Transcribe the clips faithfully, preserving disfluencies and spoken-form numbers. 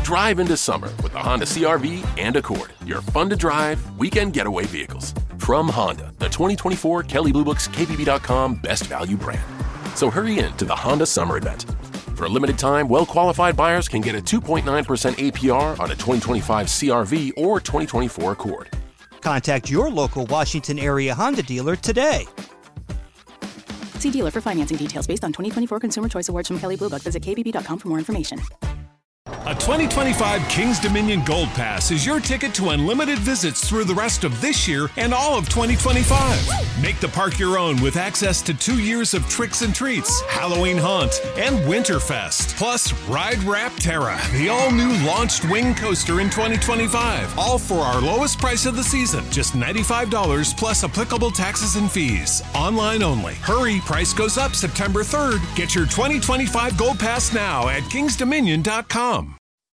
Drive into summer with the Honda C R V and Accord, your fun-to-drive weekend getaway vehicles. From Honda, the twenty twenty-four Kelley Blue Book's K B B dot com Best Value brand. So hurry in to the Honda Summer Event. For a limited time, well-qualified buyers can get a two point nine percent A P R on a twenty twenty-five C R V or twenty twenty-four Accord. Contact your local Washington area Honda dealer today. See dealer for financing details based on twenty twenty-four Consumer Choice Awards from Kelley Blue Book. Visit K B B dot com for more information. A twenty twenty-five Kings Dominion Gold Pass is your ticket to unlimited visits through the rest of this year and all of twenty twenty-five. Make the park your own with access to two years of tricks and treats, Halloween Haunt, and Winterfest. Plus, Ride Rapterra, the all-new launched wing coaster in twenty twenty-five. All for our lowest price of the season, just ninety-five dollars plus applicable taxes and fees. Online only. Hurry, price goes up September third. Get your twenty twenty-five Gold Pass now at kings dominion dot com.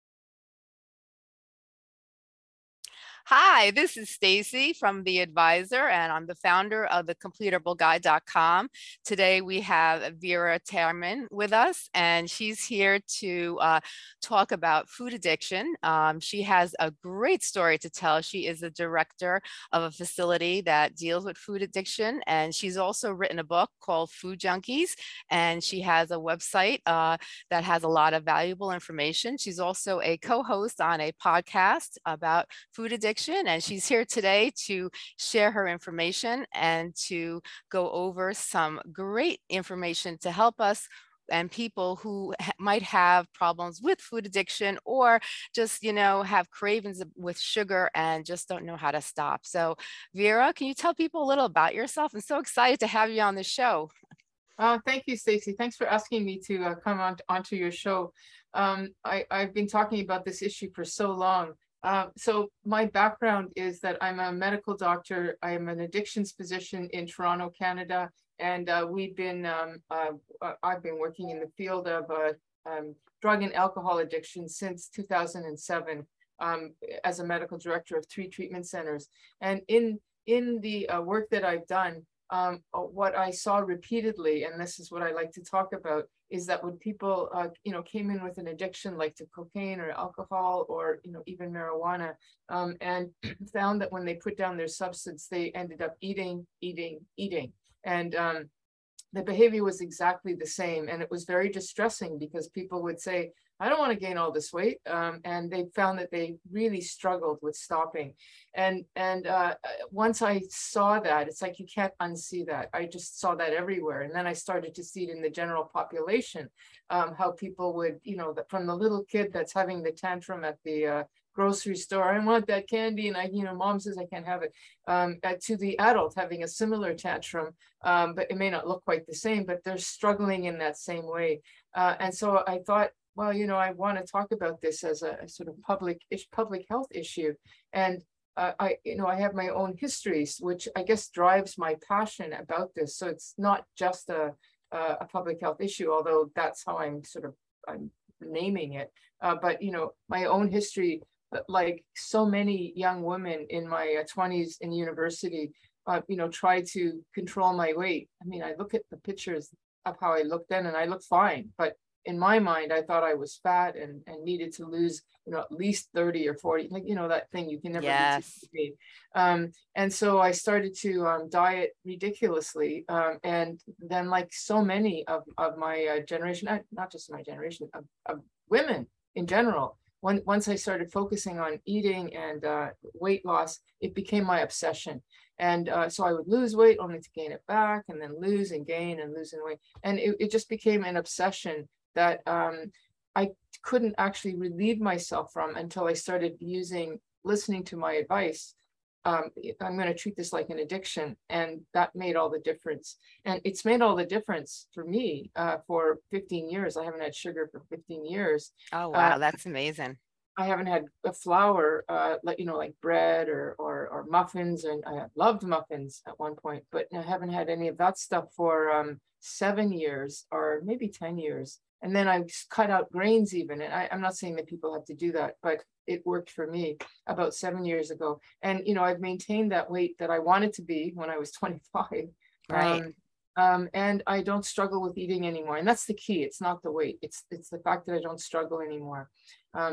Hi, this is Stacy from The Advisor, and I'm the founder of the completable guide dot com. Today we have Vera Terman with us, and she's here to uh, talk about food addiction. Um, she has a great story to tell. She is the director of a facility that deals with food addiction, and she's also written a book called Food Junkies, and she has a website uh, that has a lot of valuable information. She's also a co-host on a podcast about food addiction, and she's here today to share her information and to go over some great information to help us and people who ha- might have problems with food addiction or just, you know, have cravings with sugar and just don't know how to stop. So Vera, can you tell people a little about yourself? I'm so excited to have you on the show. Uh, thank you, Stacy. Thanks for asking me to uh, come on onto your show. Um, I, I've been talking about this issue for so long. Uh, so my background is that I'm a medical doctor. I am an addictions physician in Toronto, Canada, and uh, we've been, um, uh, I've been working in the field of uh, um, drug and alcohol addiction since two thousand seven um, as a medical director of three treatment centers. And in, in the uh, work that I've done, um, what I saw repeatedly, and this is what I like to talk about, is that when people, uh, you know, came in with an addiction like to cocaine or alcohol or, you know, even marijuana, um, and found that when they put down their substance, they ended up eating, eating, eating. And um, the behavior was exactly the same. And it was very distressing because people would say, I don't want to gain all this weight. Um, and they found that they really struggled with stopping. And, and uh, once I saw that, it's like, you can't unsee that. I just saw that everywhere. And then I started to see it in the general population, um, how people would, you know, the, from the little kid that's having the tantrum at the uh, grocery store, I want that candy, and I, you know, mom says I can't have it, um, uh, to the adult having a similar tantrum, um, but it may not look quite the same, but they're struggling in that same way. Uh, and so I thought, well, you know, I want to talk about this as a, a sort of public public health issue. And uh, I, you know, I have my own histories, which I guess drives my passion about this. So it's not just a, a, a public health issue, although that's how I'm sort of I'm naming it. Uh, but, you know, my own history, like so many young women in my twenties in university, uh, you know, tried to control my weight. I mean, I look at the pictures of how I looked then and I look fine, but in my mind, I thought I was fat and, and needed to lose, you know, at least thirty or forty, like, you know, that thing you can never Yes. be. Um, and so I started to um, diet ridiculously. Um, and then like so many of, of my uh, generation, not, not just my generation, of, of women in general, when, once I started focusing on eating and uh, weight loss, it became my obsession. And uh, so I would lose weight only to gain it back and then lose and gain and lose weight. And it, it just became an obsession that um, I couldn't actually relieve myself from until I started using, listening to my advice. Um, I'm going to treat this like an addiction. And that made all the difference. And it's made all the difference for me uh, for fifteen years. I haven't had sugar for fifteen years. Oh, wow. Uh, That's amazing. I haven't had a flour, uh, like, you know, like bread or, or, or muffins. And I loved muffins at one point, but I haven't had any of that stuff for um, seven years or maybe ten years. And then I cut out grains even. And I, I'm not saying that people have to do that, but it worked for me about seven years ago. And, you know, I've maintained that weight that I wanted to be when I was twenty-five. Right. Um, um, and I don't struggle with eating anymore. And that's the key. It's not the weight. It's, it's the fact that I don't struggle anymore. Um,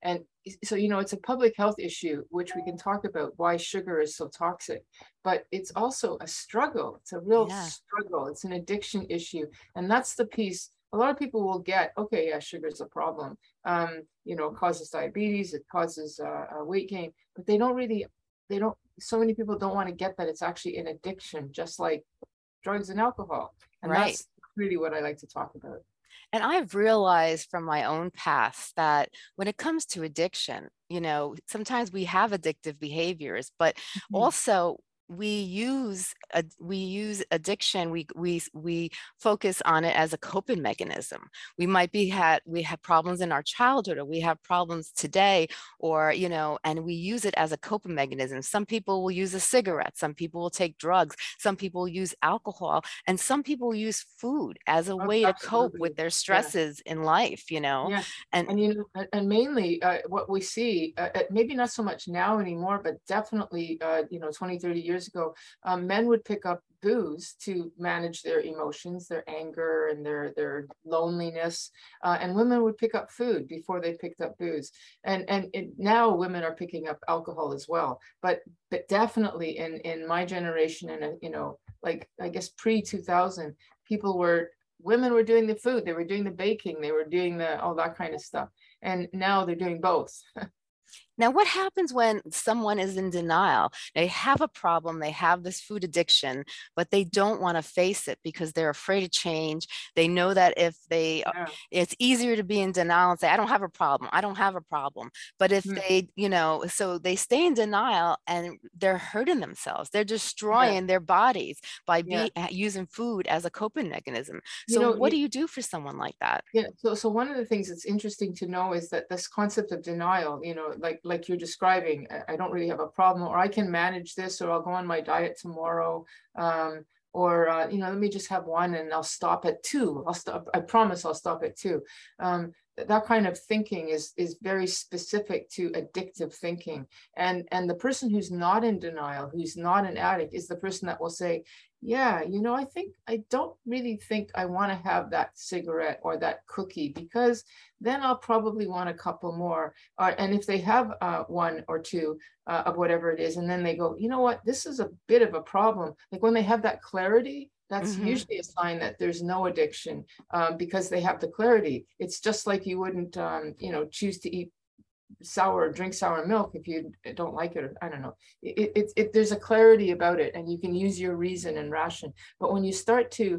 And so, you know, it's a public health issue, which we can talk about why sugar is so toxic, but it's also a struggle. It's a real Yeah. struggle. It's an addiction issue. And that's the piece a lot of people will get. Okay, yeah, sugar is a problem. Um, you know, it causes diabetes, it causes uh, uh, weight gain, but they don't really, they don't, so many people don't want to get that it's actually an addiction, just like drugs and alcohol. And Right. that's really what I like to talk about. And I've realized from my own past that when it comes to addiction, you know, sometimes we have addictive behaviors, but Mhm. also we use a, we use addiction. We we we focus on it as a coping mechanism. We might be had we have problems in our childhood, or we have problems today, or you know, and we use it as a coping mechanism. Some people will use a cigarette. Some people will take drugs. Some people use alcohol, and some people use food as a Oh, way to cope absolutely. with their Yeah. stresses in life. You know, Yeah, and and you know, and- and mainly uh, what we see, uh, uh, maybe not so much now anymore, but definitely, uh, you know, twenty, thirty years ago, um, men would pick up booze to manage their emotions, their anger and their their loneliness, uh, and women would pick up food before they picked up booze. And and it, now women are picking up alcohol as well. But but definitely in in my generation, and uh, you know, like I guess pre two thousand, people were women were doing the food, they were doing the baking, they were doing the all that kind of stuff. And now they're doing both. now, what happens when someone is in denial? They have a problem, they have this food addiction, but they don't want to face it because they're afraid of change. They know that if they, uh, Yeah. it's easier to be in denial and say, I don't have a problem, I don't have a problem. But if Mm. they, you know, so they stay in denial and they're hurting themselves, they're Yeah. destroying their bodies by Yeah. be, uh, using food as a coping mechanism. You So, know, what you, do you do for someone like that? yeah, so so one of the things that's interesting to know is that this concept of denial, you know, like like you're describing, I, I don't really have a problem, or I can manage this, or I'll go on my diet tomorrow, um, or uh, you know, let me just have one and I'll stop at two. I'll stop. I promise I'll stop at two. Um, th- that kind of thinking is is very specific to addictive thinking, and and the person who's not in denial, who's not an addict, is the person that will say, yeah, you know, I think I don't really think I want to have that cigarette or that cookie, because then I'll probably want a couple more. Uh, and if they have uh, one or two uh, of whatever it is, and then they go, you know what, this is a bit of a problem. Like when they have that clarity, that's Mhm. usually a sign that there's no addiction, um, because they have the clarity. It's just like you wouldn't, um, you know, choose to eat sour, drink sour milk if you don't like it. Or, I don't know. It, it, it, there's a clarity about it, and you can use your reason and ration. But when you start to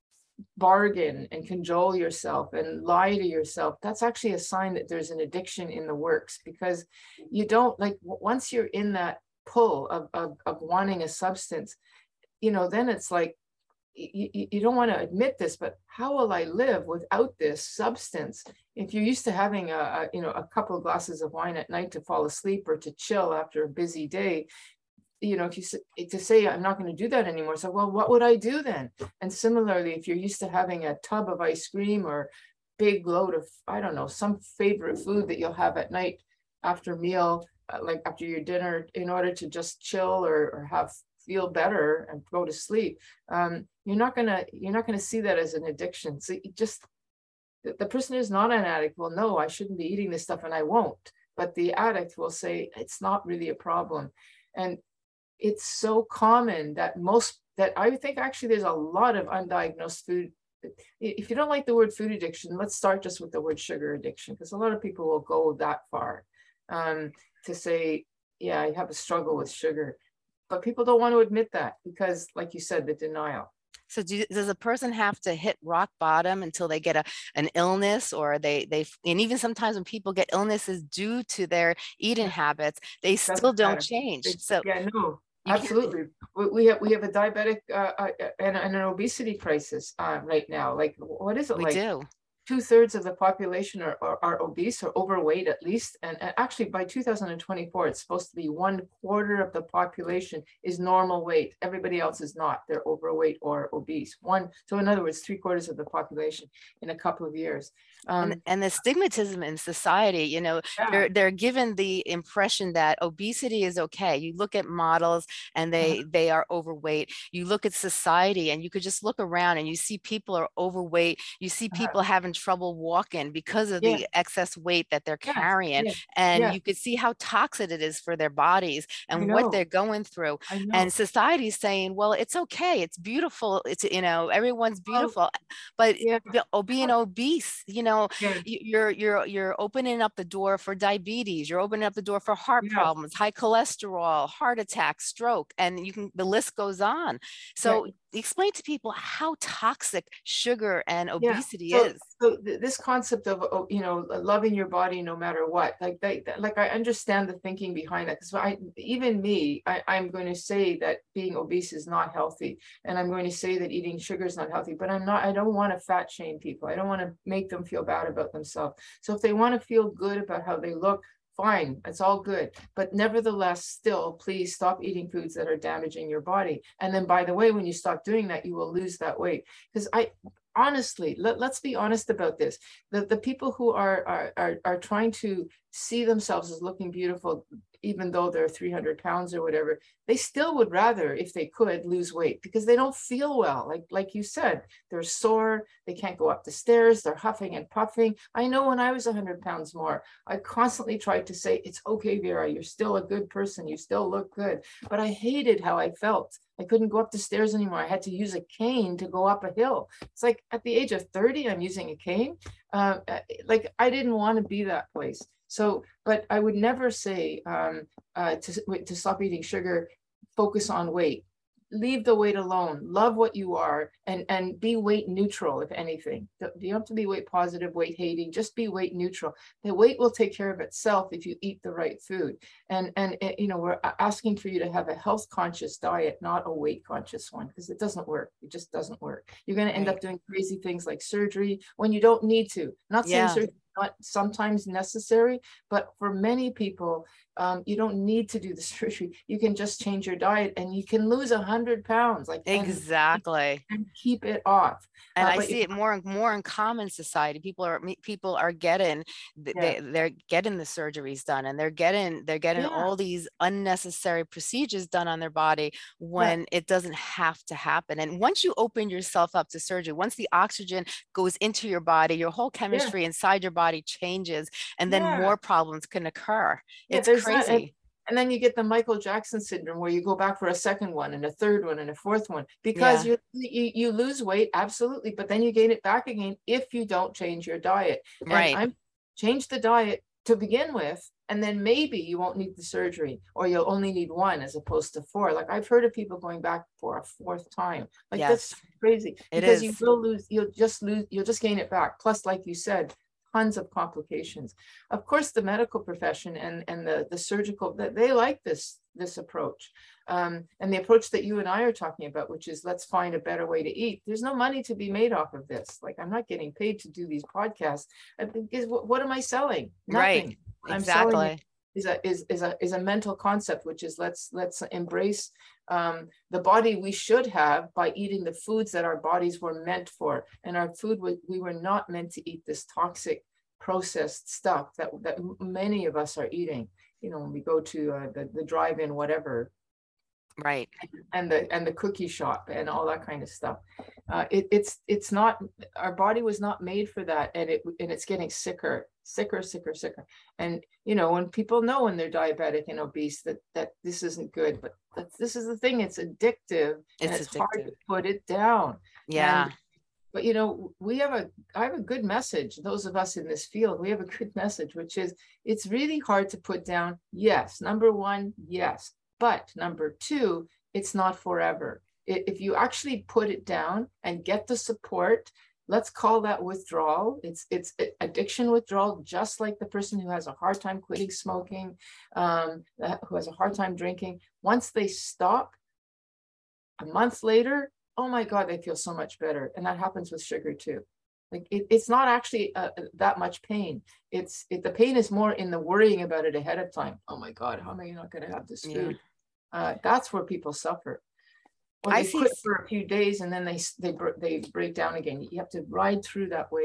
bargain and cajole yourself and lie to yourself, that's actually a sign that there's an addiction in the works, because you don't, like, once you're in that pull of, of, of wanting a substance, you know, then it's like, you, you don't want to admit this, but how will I live without this substance? If you're used to having a, a you know a couple of glasses of wine at night to fall asleep or to chill after a busy day, you know, if you to say I'm not going to do that anymore, so well, what would I do then? And similarly, if you're used to having a tub of ice cream or big load of, I don't know, some favorite food that you'll have at night after meal, uh, like after your dinner, in order to just chill or, or have feel better and go to sleep, um, you're not gonna you're not gonna see that as an addiction. So you just the, the person who's not an addict will know, I shouldn't be eating this stuff, and I won't. But the addict will say it's not really a problem. And it's so common that most that I think actually there's a lot of undiagnosed food. If you don't like the word food addiction, let's start just with the word sugar addiction, because a lot of people will go that far, um, to say, yeah, I have a struggle with sugar. But people don't want to admit that because, like you said, the denial. So do, does a person have to hit rock bottom until they get a an illness, or they they and even sometimes when people get illnesses due to their eating habits, they still Doesn't don't matter. change. They- So yeah, no, you can't- absolutely. We, we have we have a diabetic uh, uh, and, and an obesity crisis uh, right now. Like, what is it we like? do. Two thirds of the population are, are, are obese or overweight at least. And, and actually by two thousand twenty-four, it's supposed to be one quarter of the population is normal weight. Everybody else is not. They're overweight or obese. One, so in other words, three quarters of the population in a couple of years. Um, And, and the stigmatism in society, you know, yeah. they're they're given the impression that obesity is okay. You look at models and they they are overweight. You look at society and you could just look around and you see people are overweight. You see people having trouble walking because of Yeah. the excess weight that they're Yes, carrying. yes, And yes. you could see how toxic it is for their bodies I and what know. they're going through. I know. And society's saying, well, it's okay. It's beautiful. It's, you know, everyone's Well, beautiful. But yeah. the- oh, being obese, you know, Yeah. y- you're, you're, you're opening up the door for diabetes. You're opening up the door for heart Yeah. problems, high cholesterol, heart attack, stroke, and you can, the list goes on. Yeah. So explain to people how toxic sugar and Yeah. obesity So, is. so th- this concept of, oh, you know, loving your body no matter what, like that, that- like I understand the thinking behind that. Because I, even me, I, I'm going to say that being obese is not healthy, and I'm going to say that eating sugar is not healthy. But I'm not. I don't want to fat shame people. I don't want to make them feel bad about themselves. So if they want to feel good about how they look, fine, it's all good. But nevertheless, still, please stop eating foods that are damaging your body. And then, by the way, when you stop doing that, you will lose that weight. Because I honestly, let, let's be honest about this. The, the people who are, are, are, are trying to see themselves as looking beautiful, even though they're three hundred pounds or whatever, they still would rather, if they could, lose weight because they don't feel well. Like, like you said, they're sore, they can't go up the stairs, they're huffing and puffing. I know when I was one hundred pounds more, I constantly tried to say, it's okay, Vera, you're still a good person, you still look good. But I hated how I felt. I couldn't go up the stairs anymore. I had to use a cane to go up a hill. It's like at the age of thirty, I'm using a cane. Uh, like I didn't want to be that place. So, but I would never say um, uh, to, to stop eating sugar, focus on weight. Leave the weight alone. Love what you are, and and be weight neutral, if anything. You don't have to be weight positive, weight hating. Just be weight neutral. The weight will take care of itself if you eat the right food. And and you know, we're asking for you to have a health conscious diet, not a weight conscious one, because it doesn't work. It just doesn't work. You're going to end Right. up doing crazy things like surgery when you don't need to. Not saying Yeah. surgery is not sometimes necessary, but for many people, um, you don't need to do the surgery. You can just change your diet, and you can lose a hundred pounds, like and- Exactly. and keep it off. And Uh, I but see it more and more in common society. People are me- people are getting th- Yeah. they they're getting the surgeries done, and they're getting they're getting Yeah. all these unnecessary procedures done on their body when it doesn't have to happen. And once you open yourself up to surgery, once the oxygen goes into your body, your whole chemistry inside your body changes, and then Yeah. more problems can occur. Yeah, It's there's that, crazy. and, and then you get the Michael Jackson syndrome where you go back for a second one and a third one and a fourth one because Yeah. you, you you lose weight, absolutely, but then you gain it back again if you don't change your diet. And Right. I'm change the diet to begin with, and then maybe you won't need the surgery, or you'll only need one as opposed to four. Like I've heard of people going back for a fourth time. Like that's Yes. crazy It because you is. will lose, you'll just lose, you'll just gain it back. Plus, like you said, tons of complications. Of course, the medical profession and, and the, the surgical, that they like this, this approach. Um, and the approach that you and I are talking about, which is let's find a better way to eat. There's no money to be made off of this. Like I'm not getting paid to do these podcasts. I think is what, what am I selling? Right. Nothing. I'm selling Exactly. is a is is a is a mental concept, which is let's let's embrace um, the body we should have by eating the foods that our bodies were meant for. And our food, we, we were not meant to eat this toxic processed stuff that that many of us are eating. You know, when we go to uh, the the drive-in, whatever, Right. and the and the cookie shop and all that kind of stuff. Uh, it, it's it's not, our body was not made for that, and it and it's getting sicker, sicker, sicker, sicker. And you know, when people know when they're diabetic and obese that that this isn't good, but that's, this is the thing, it's addictive, and It's it's hard to addictive. put it down. Yeah. And, but you know, we have a I have a good message. Those of us in this field, we have a good message, which is it's really hard to put down. Yes, number one, yes. But number two, it's not forever. I- If you actually put it down and get the support, let's call that withdrawal. It's it's addiction withdrawal, just like the person who has a hard time quitting smoking, um, who has a hard time drinking. Once they stop, a month later, oh my God, they feel so much better. And that happens with sugar too. Like it, it's not actually uh, that much pain. It's it, the pain is more in the worrying about it ahead of time. Oh my God, how am I not going to have this food? Yeah. Uh, that's where people suffer. Or I they see quit s- for a few days and then they they br- they break down again. You have to ride through that wave.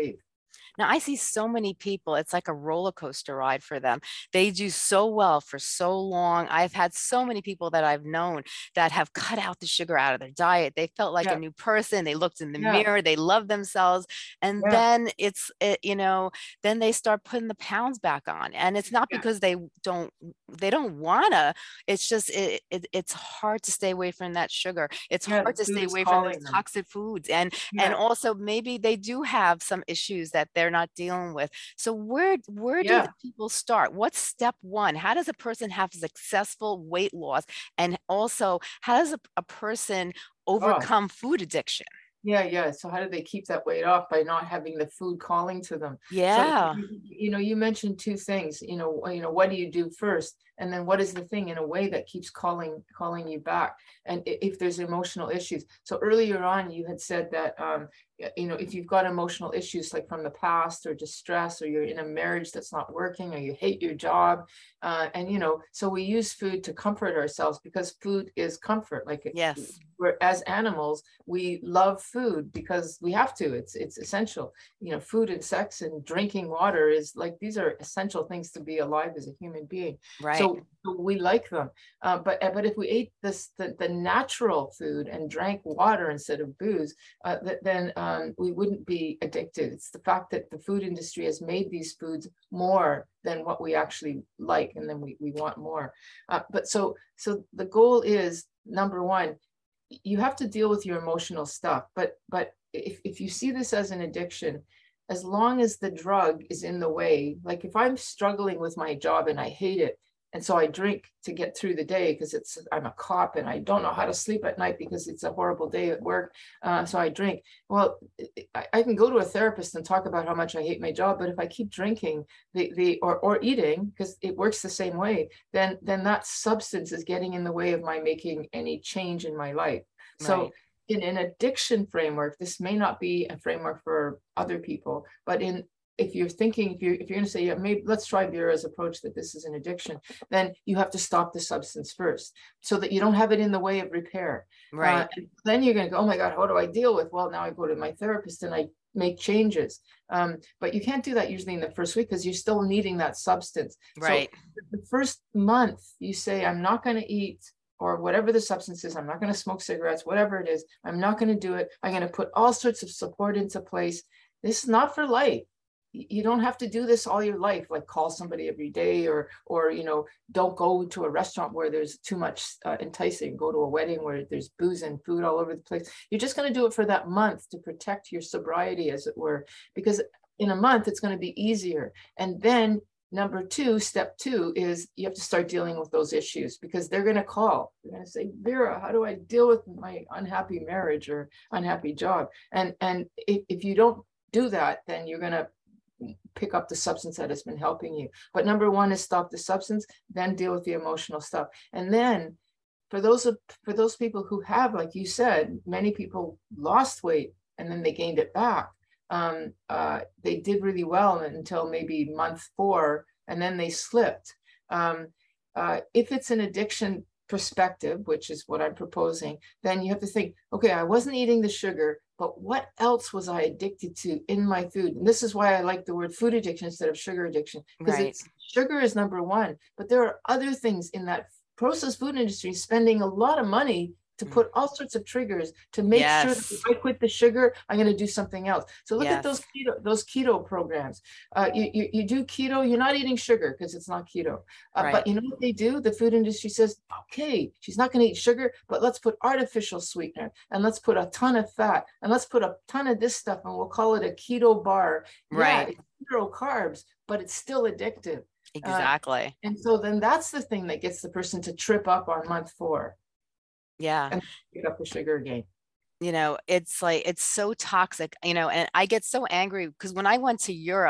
Now, I see so many people, it's like a roller coaster ride for them. They do so well for so long. I've had so many people that I've known that have cut out the sugar out of their diet. They felt like a Yeah, new person. They looked in the yeah, mirror, they loved themselves. And yeah, then it's, it, you know, then they start putting the pounds back on. And it's not yeah, because they don't, they don't wanna, it's just, it, it, it's hard to stay away from that sugar. It's yeah. The hard to food stay is away from those calling them. toxic foods. And, and Yeah, also maybe they do have some issues that they're not dealing with. So where where do the yeah. people start? What's step one? How does a person have successful weight loss? And also, how does a, a person Oh, overcome food addiction? yeah, yeah. So how do they keep that weight off by not having the food calling to them? So Yeah, you, you know, you mentioned two things. You know, you know, what do you do first, and then what is the thing in a way that keeps calling calling you back? And i- if there's emotional issues. So earlier on, you had said that um, y- you know, if you've got emotional issues like from the past or distress, or you're in a marriage that's not working, or you hate your job, uh, and you know, so we use food to comfort ourselves because food is comfort. Like it- yes, we're as animals, we love food because we have to. It's it's essential. You know, food and sex and drinking water is like these are essential things to be alive as a human being. right, So so we like them. Uh, but uh, but if we ate this the, the natural food and drank water instead of booze, uh, th- then um, we wouldn't be addicted. It's the fact that the food industry has made these foods more than what we actually like, and then we, we want more. Uh, but so so the goal is number one, you have to deal with your emotional stuff. But but if, if you see this as an addiction, as long as the drug is in the way, like if I'm struggling with my job and I hate it, and so I drink to get through the day because it's I'm a cop and I don't know how to sleep at night because it's a horrible day at work, uh, so I drink. Well, I, I can go to a therapist and talk about how much I hate my job, but if I keep drinking the the or or eating, because it works the same way, then then that substance is getting in the way of my making any change in my life. So right, in an addiction framework, this may not be a framework for other people, but in if you're thinking, if you're if you're going to say, yeah, maybe let's try Vera's approach that this is an addiction, then you have to stop the substance first, so that you don't have it in the way of repair. Uh, right, and then you're going to go, oh my God, how do I deal with? Well, now I go to my therapist and I make changes. Um, but you can't do that usually in the first week because you're still needing that substance. So right, the first month, you say, I'm not going to eat or whatever the substance is, I'm not going to smoke cigarettes, whatever it is, I'm not going to do it. I'm going to put all sorts of support into place. This is not for life. You don't have to do this all your life, like call somebody every day, or, or, you know, don't go to a restaurant where there's too much uh, enticing, go to a wedding where there's booze and food all over the place. You're just going to do it for that month to protect your sobriety, as it were, because in a month, it's going to be easier. And then number two, step two is you have to start dealing with those issues because they're going to call. They're going to say, Vera, how do I deal with my unhappy marriage or unhappy job? And, and if, if you don't do that, then you're going to pick up the substance that has been helping you. But number one is stop the substance, then deal with the emotional stuff. And then for those of, for those people who have, like you said, many people lost weight and then they gained it back. Um, uh, they did really well until maybe month four, and then they slipped. Um, uh, if it's an addiction perspective, which is what I'm proposing, then you have to think, okay, I wasn't eating the sugar, but what else was I addicted to in my food? And this is why I like the word food addiction instead of sugar addiction, because right, it's sugar is number one, but there are other things in that processed food industry spending a lot of money to Mm. put all sorts of triggers to make sure that if yes, I quit the sugar, I'm going to do something else. So look at those yes, keto, those keto programs. Uh, you, you, you do keto, you're not eating sugar because it's not keto. Uh, right, but you know what they do? The food industry says, okay, she's not going to eat sugar, but let's put artificial sweetener and let's put a ton of fat and let's put a ton of this stuff and we'll call it a keto bar. Yeah, right, it's zero carbs, but it's still addictive. Uh, exactly. and so then that's the thing that gets the person to trip up on month four Yeah. and pick up the sugar again. You know, it's like, it's so toxic, you know, and I get so angry because when I went to Europe,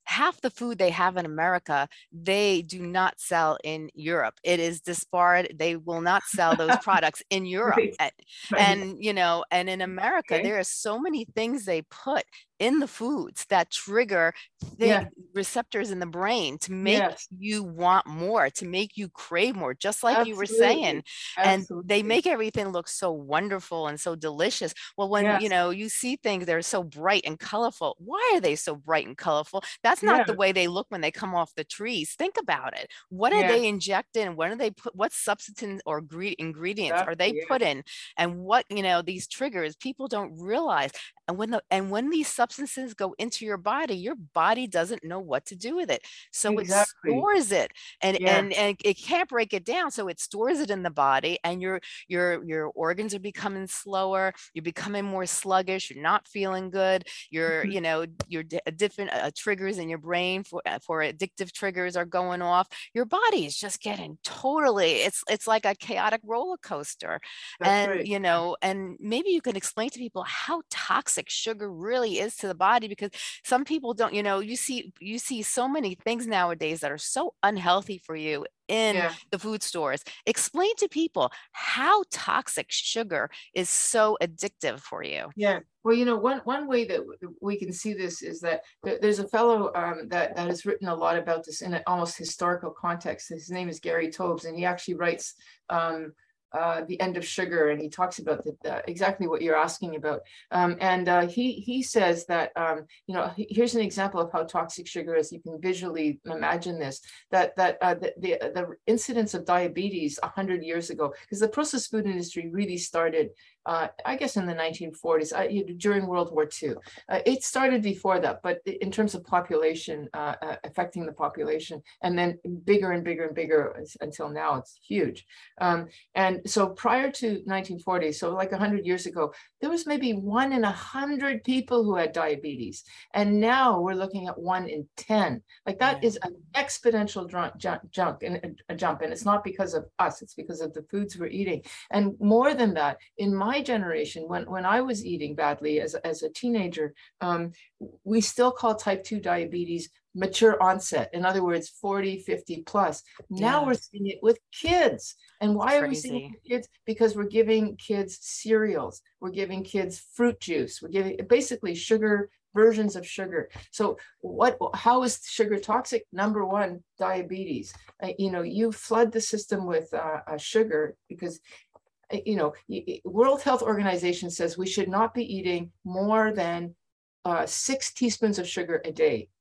half the food they have in America, they do not sell in Europe. It is disbarred. They will not sell those products in Europe. Right. And, Right. and, you know, and in America, Okay. there are so many things they put in the foods that trigger the Yeah. receptors in the brain to make Yes. you want more, to make you crave more, just like you were saying. Absolutely. And they Absolutely. make everything look so wonderful and so delicious. Well, when you Yes. know you see things that are so bright and colorful, why are they so bright and colorful? That's not the Yeah. way they look when they come off the trees. Think about it. What are Yeah. they inject in? What are they put? What substance or gre- ingredients are they Exactly. put in? And what, you know, these triggers people don't realize. And when the and when these substances go into your body, your body doesn't know what to do with it. So Exactly. it stores it, and Yeah. and and it can't break it down. So it stores it in the body, and your your your organs are becoming slower. You're becoming more sluggish. You're not feeling good. You're Mhm. you know your di- different uh, triggers in your brain for uh, for addictive triggers are going off. Your body is just getting totally. It's it's like a chaotic roller coaster. That's And right. you know and maybe you can explain to people how toxic sugar really is to the body, because some people don't, you know you see you see so many things nowadays that are so unhealthy for you in Yeah. the food stores. Explain to people how toxic sugar is so addictive for you. Yeah. Well, you know, one one way that w- we can see this is that th- there's a fellow um, that that has written a lot about this in an almost historical context. His name is Gary Tobes, and he actually writes um, uh, The End of Sugar, and he talks about the, the, exactly what you're asking about. Um, and uh, he he says that um, you know he- here's an example of how toxic sugar is. You can visually imagine this. That that uh, the, the the incidence of diabetes a hundred years ago, because the processed food industry really started. Uh, I guess in the nineteen forties, uh, during World War Two. Uh, it started before that, but in terms of population, uh, uh, affecting the population, and then bigger and bigger and bigger until now, it's huge. Um, and so prior to nineteen forty, so like one hundred years ago, there was maybe one in one hundred people who had diabetes. And now we're looking at one in ten. Like that Yeah. is an exponential jump, jump, and a jump. And it's not because of us, it's because of the foods we're eating. And more than that, in my generation, when, when I was eating badly as, as a teenager, um, we still call type two diabetes mature onset. In other words, forty, fifty plus. Now Yeah. we're seeing it with kids. And why are we seeing it Crazy. with kids? Because we're giving kids cereals. We're giving kids fruit juice. We're giving basically sugar versions of sugar. So what, how is sugar toxic? Number one, diabetes. Uh, you know, you flood the system with uh, uh, sugar because you know, World Health Organization says we should not be eating more than uh, six teaspoons of sugar a day.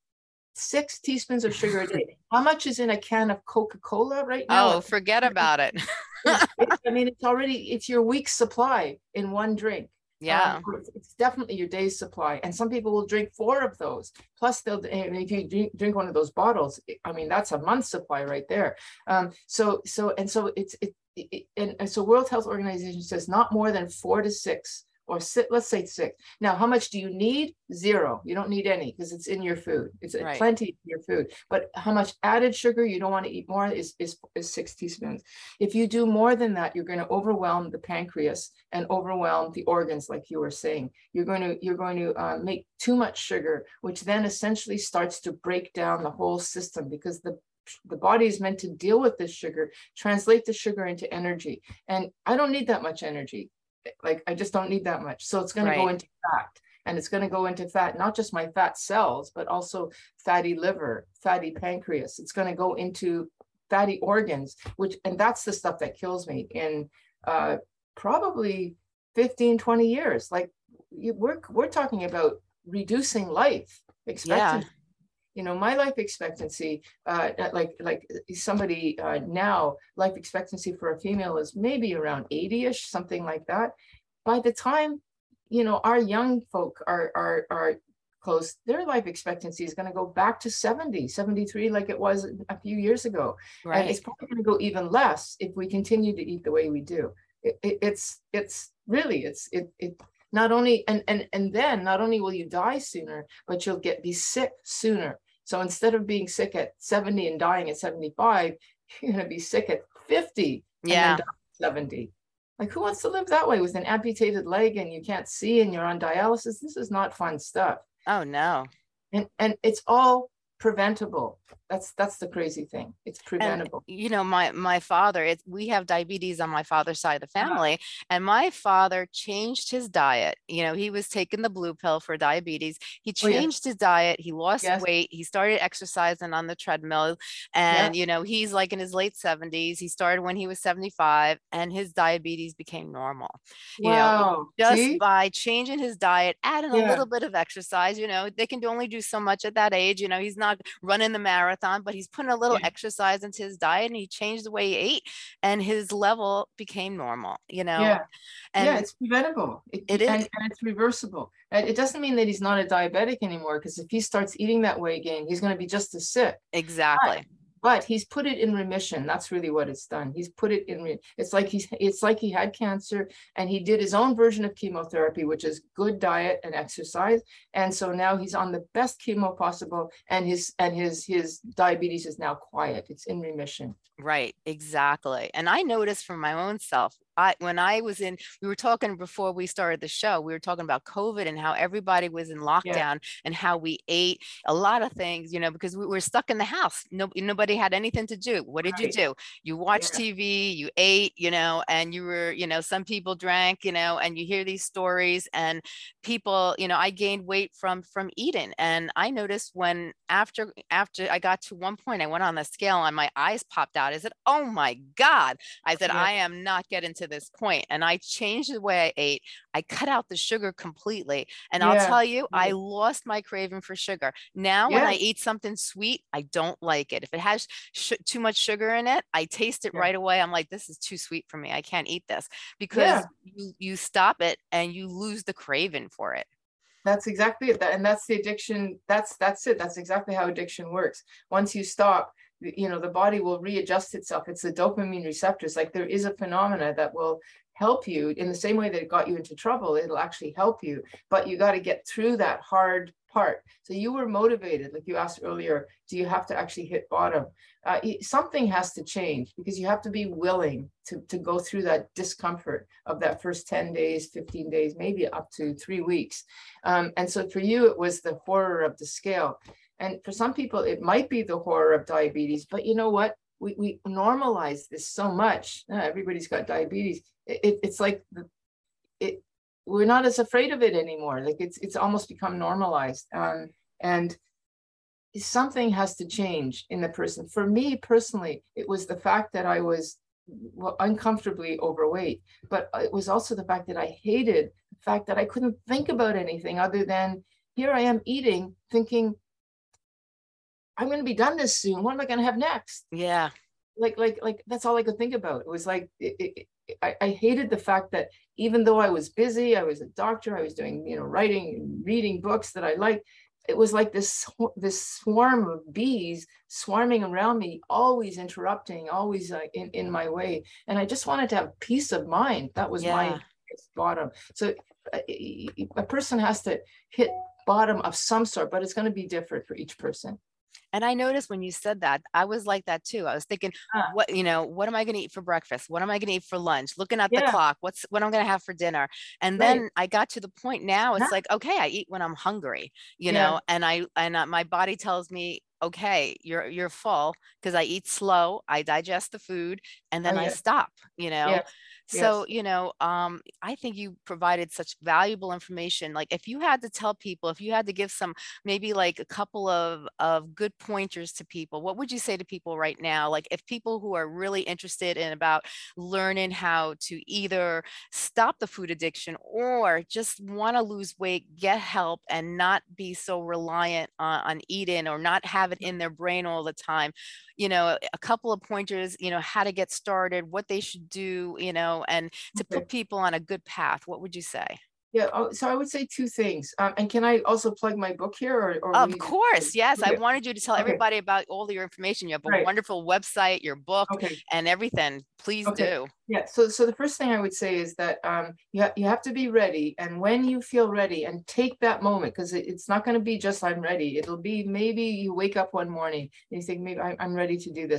Six teaspoons of sugar a day. How much is in a can of Coca-Cola right now? Oh, forget about it. It's, it's, I mean, it's already, it's your week's supply in one drink. Yeah. Um, it's, it's definitely your day's supply. And some people will drink four of those. Plus they'll, and if you drink, drink one of those bottles, I mean, that's a month's supply right there. Um, so, so, and so it's, it, it and, and so World Health Organization says not more than four to six or sit, let's say six. Now, how much do you need? Zero. You don't need any because it's in your food. It's Right. plenty in your food. But how much added sugar you don't want to eat more is, is, is six teaspoons. If you do more than that, you're going to overwhelm the pancreas and overwhelm the organs, like you were saying. You're going to you're going to uh, make too much sugar, which then essentially starts to break down the whole system because the the body is meant to deal with this sugar, translate the sugar into energy. And I don't need that much energy. Like I just don't need that much. So it's going to go Right. into fat, and it's going to go into fat, not just my fat cells, but also fatty liver, fatty pancreas. It's going to go into fatty organs, which, and that's the stuff that kills me in uh, probably fifteen, twenty years. Like you, we're, we're talking about reducing life expectancy. Yeah. You know, my life expectancy, uh, like like somebody uh, now, life expectancy for a female is maybe around eighty-ish, something like that. By the time, you know, our young folk are are are close, their life expectancy is going to go back to seventy, seventy-three, like it was a few years ago. Right. And it's probably going to go even less if we continue to eat the way we do. It, it, it's it's really it's it it. Not only and and and then not only will you die sooner, but you'll get be sick sooner. So instead of being sick at seventy and dying at seventy-five, you're going to be sick at fifty and Yeah. then die at seventy. Like who wants to live that way with an amputated leg and you can't see and you're on dialysis? This is not fun stuff. Oh no. And and it's all preventable. That's that's the crazy thing. It's preventable. And, you know, my my father, it's we have diabetes on my father's side of the family, uh-huh. and my father changed his diet. You know, he was taking the blue pill for diabetes. He changed oh, yes. his diet. He lost yes. weight. He started exercising on the treadmill, and yeah. you know, he's like in his late seventies. He started when he was seventy-five, and his diabetes became normal. You wow. know, just See? by changing his diet, adding yeah. a little bit of exercise. You know, they can only do so much at that age. You know, he's not running the marathon, but he's putting a little yeah. exercise into his diet, and he changed the way he ate, and his level became normal, you know. Yeah, and yeah, it's preventable. It, it is, and, and it's reversible. And it doesn't mean that he's not a diabetic anymore, because if he starts eating that way again, he's going to be just as sick. Exactly. But, but he's put it in remission. That's really what it's done. He's put it in. Re- it's like he's. It's like he had cancer, and he did his own version of chemotherapy, which is good diet and exercise. And so now he's on the best chemo possible, and his and his his diabetes is now quiet. It's in remission. Right, exactly. And I noticed for my own self, I, when I was in, we were talking before we started the show, we were talking about COVID and how everybody was in lockdown yeah. and how we ate a lot of things, you know, because we were stuck in the house. No, nobody had anything to do. What did right. you do? You watched yeah. T V, you ate, you know, and you were, you know, some people drank, you know, and you hear these stories, and people, you know, I gained weight from, from eating. And I noticed when, after, after I got to one point, I went on the scale and my eyes popped out. I said, oh my God. I said, yeah. I am not getting to this point. And I changed the way I ate. I cut out the sugar completely. And yeah. I'll tell you, yeah. I lost my craving for sugar. Now, yes. when I eat something sweet, I don't like it. If it has sh- too much sugar in it, I taste it yeah. right away. I'm like, this is too sweet for me. I can't eat this, because yeah. you, you stop it and you lose the craving for it. That's exactly it. And that's the addiction. That's, that's it. That's exactly how addiction works. Once you stop, you know, the body will readjust itself. It's the dopamine receptors. Like, there is a phenomena that will help you in the same way that it got you into trouble. It'll actually help you, but you got to get through that hard part. So you were motivated, like you asked earlier, do you have to actually hit bottom? Uh, something has to change, because you have to be willing to, to go through that discomfort of that first ten days, fifteen days, maybe up to three weeks. Um, and so for you, it was the horror of the scale. And for some people, it might be the horror of diabetes, but you know what? We, we normalize this so much. Uh, everybody's got diabetes. It, it, it's like it. We're not as afraid of it anymore. Like it's it's almost become normalized. Um, and something has to change in the person. For me personally, it was the fact that I was well, uncomfortably overweight, but it was also the fact that I hated the fact that I couldn't think about anything other than, here I am eating, thinking, I'm going to be done this soon. What am I going to have next? Yeah. Like, like, like, that's all I could think about. It was like, it, it, I, I hated the fact that even though I was busy, I was a doctor, I was doing, you know, writing, reading books that I liked. It was like this, this swarm of bees swarming around me, always interrupting, always uh, in, in my way. And I just wanted to have peace of mind. That was yeah. my bottom. So uh, a person has to hit bottom of some sort, but it's going to be different for each person. And I noticed when you said that, I was like that too. I was thinking, uh, what, you know, what am I going to eat for breakfast? What am I going to eat for lunch? Looking at yeah. the clock, what's, what I'm going to have for dinner. And right. then I got to the point now, it's yeah. like, okay, I eat when I'm hungry, you yeah. know, and I, and uh, my body tells me, okay, you're, you're full, because I eat slow, I digest the food, and then oh, yeah. I stop, you know? Yeah. So, yes. you know, um, I think you provided such valuable information. Like, if you had to tell people, if you had to give some, maybe like a couple of, of good pointers to people, what would you say to people right now? Like, if people who are really interested in about learning how to either stop the food addiction or just want to lose weight, get help, and not be so reliant on, on eating, or not have it in their brain all the time, you know, a couple of pointers, you know, how to get started, what they should do, you know, and to okay. put people on a good path, what would you say? Yeah, so I would say two things. Um, and can I also plug my book here? Or, or of course, yes. Okay. I wanted you to tell okay. everybody about all your information. You have a right. wonderful website, your book, okay. and everything. Please okay. do. Yeah, so so the first thing I would say is that um, you, ha- you have to be ready. And when you feel ready, and take that moment, because it, it's not going to be just I'm ready. It'll be maybe you wake up one morning and you think, maybe I, I'm ready to do this.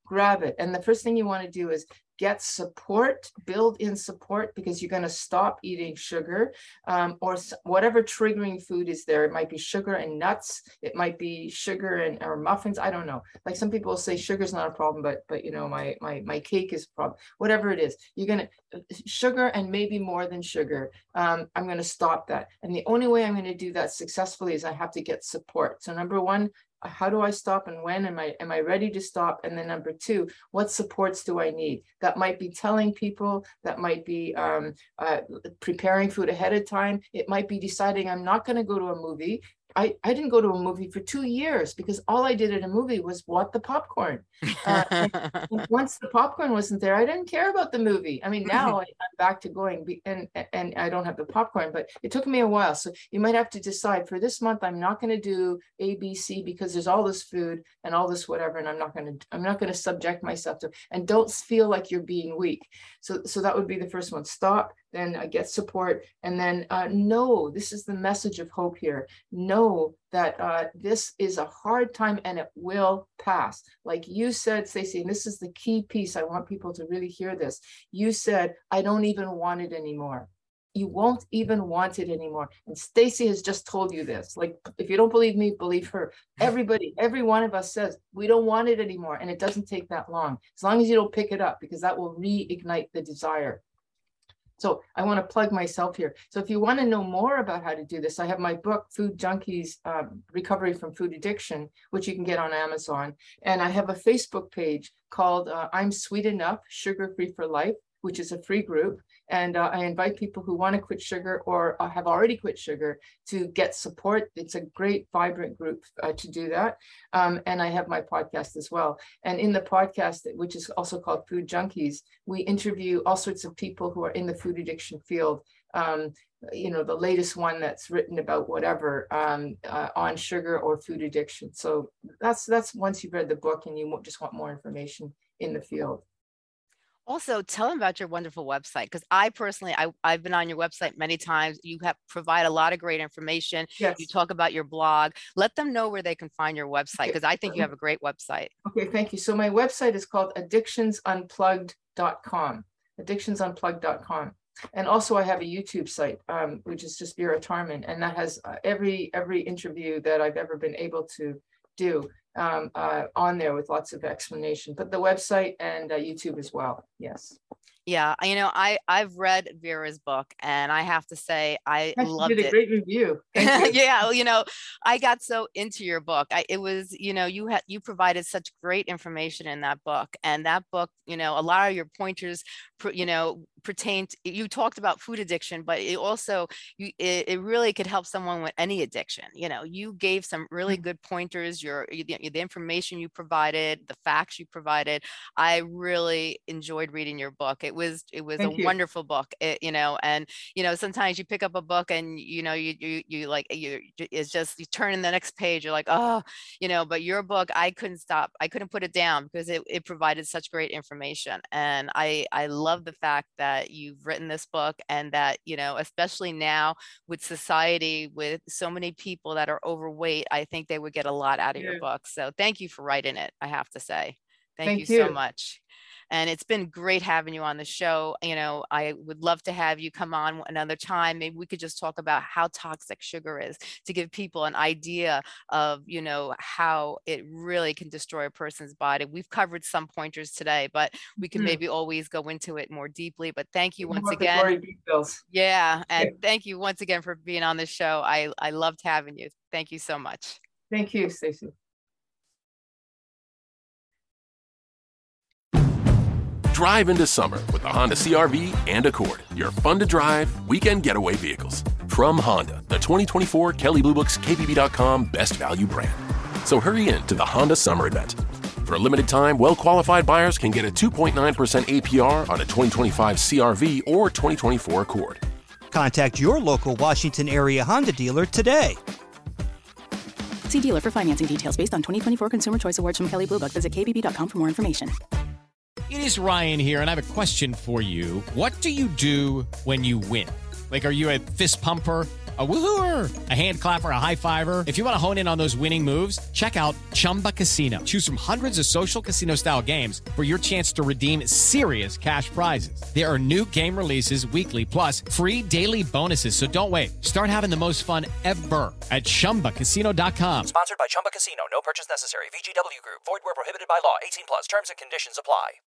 grab it. And the first thing you want to do is get support, build in support, because you're going to stop eating sugar um, or whatever triggering food is there. It might be sugar and nuts. It might be sugar and or muffins. I don't know. Like some people will say sugar's not a problem, but but you know, my my my cake is a problem. Whatever it is, you're going to sugar and maybe more than sugar. Um, I'm going to stop that. And the only way I'm going to do that successfully is I have to get support. So number one, how do I stop and when am I am I ready to stop? And then number two, what supports do I need? That might be telling people, that might be um, uh, preparing food ahead of time. It might be deciding I'm not going to go to a movie. I, I didn't go to a movie for two years because all I did at a movie was want the popcorn. Uh, and, and once the popcorn wasn't there, I didn't care about the movie. I mean, now I, I'm back to going be, and, and I don't have the popcorn, but it took me a while. So you might have to decide for this month, I'm not going to do A, B, C because there's all this food and all this whatever, and I'm not going to, I'm not going to subject myself to, and don't feel like you're being weak. So, so that would be the first one. Stop. Then I get support, and then uh, know, this is the message of hope here. Know that uh, this is a hard time and it will pass. Like you said, Stacey, and this is the key piece. I want people to really hear this. You said, I don't even want it anymore. You won't even want it anymore. And Stacey has just told you this. Like, if you don't believe me, believe her. Everybody, every one of us says, we don't want it anymore. And it doesn't take that long, as long as you don't pick it up, because that will reignite the desire. So I want to plug myself here. So if you want to know more about how to do this, I have my book, Food Junkies, um, Recovery from Food Addiction, which you can get on Amazon. And I have a Facebook page called uh, I'm Sweet Enough, Sugar Free for Life, which is a free group. And uh, I invite people who want to quit sugar or uh, have already quit sugar to get support. It's a great, vibrant group uh, to do that. Um, and I have my podcast as well. And in the podcast, which is also called Food Junkies, we interview all sorts of people who are in the food addiction field. Um, you know, the latest one that's written about whatever um, uh, on sugar or food addiction. So that's, that's once you've read the book and you just want more information in the field. Also, tell them about your wonderful website, because I personally, I, I've been on your website many times. You have provide a lot of great information. Yes. You talk about your blog. Let them know where they can find your website, because I think you have a great website. Okay, thank you. So my website is called addictions unplugged dot com, addictions unplugged dot com. And also I have a YouTube site, um, which is just Vera Tarman, and that has uh, every every interview that I've ever been able to do um, uh, on there with lots of explanation, but the website and uh, YouTube as well. Yes. Yeah, you know, I I've read Vera's book, and I have to say I Yes, loved you did a it. great review. Thank you. Yeah, well, you know, I got so into your book. I, it was, you know, you had you provided such great information in that book, and that book, you know, a lot of your pointers, you know, pertain to, you talked about food addiction, but it also you it, it really could help someone with any addiction. You know, you gave some really good pointers. Your the, the information you provided, the facts you provided. I really enjoyed reading your book. It was it was Thank a you. wonderful book. It, you know, and you know, sometimes you pick up a book and you know you you you like you it's just you turn in the next page. You're like, oh, you know, but your book, I couldn't stop. I couldn't put it down because it, it provided such great information. And I I love the fact that you've written this book, and that, you know, especially now with society, with so many people that are overweight, I think they would get a lot out of Yeah. your book. So thank you for writing it, I have to say. Thank, Thank you so you. much. And it's been great having you on the show. You know, I would love to have you come on another time. Maybe we could just talk about how toxic sugar is, to give people an idea of, you know, how it really can destroy a person's body. We've covered some pointers today, but we can Mhm. maybe always go into it more deeply. But thank you You once want the again. gory details. Yeah. And Okay. thank you once again for being on the show. I, I loved having you. Thank you so much. Thank you, Stacey. Drive into summer with the Honda C R V and Accord, your fun-to-drive weekend getaway vehicles. From Honda, the twenty twenty-four Kelley Blue Book's K B B dot com Best Value brand. So hurry in to the Honda Summer Event. For a limited time, well-qualified buyers can get a two point nine percent A P R on a twenty twenty-five C R V or twenty twenty-four Accord. Contact your local Washington area Honda dealer today. See dealer for financing details based on twenty twenty-four Consumer Choice Awards from Kelley Blue Book. Visit K B B dot com for more information. It is Ryan here, and I have a question for you. What do you do when you win? Like, are you a fist pumper? A woohooer, a hand clapper, a high fiver. If you want to hone in on those winning moves, check out Chumba Casino. Choose from hundreds of social casino style games for your chance to redeem serious cash prizes. There are new game releases weekly, plus free daily bonuses. So don't wait. Start having the most fun ever at chumba casino dot com. Sponsored by Chumba Casino. No purchase necessary. V G W Group. Void where prohibited by law. eighteen plus. Terms and conditions apply.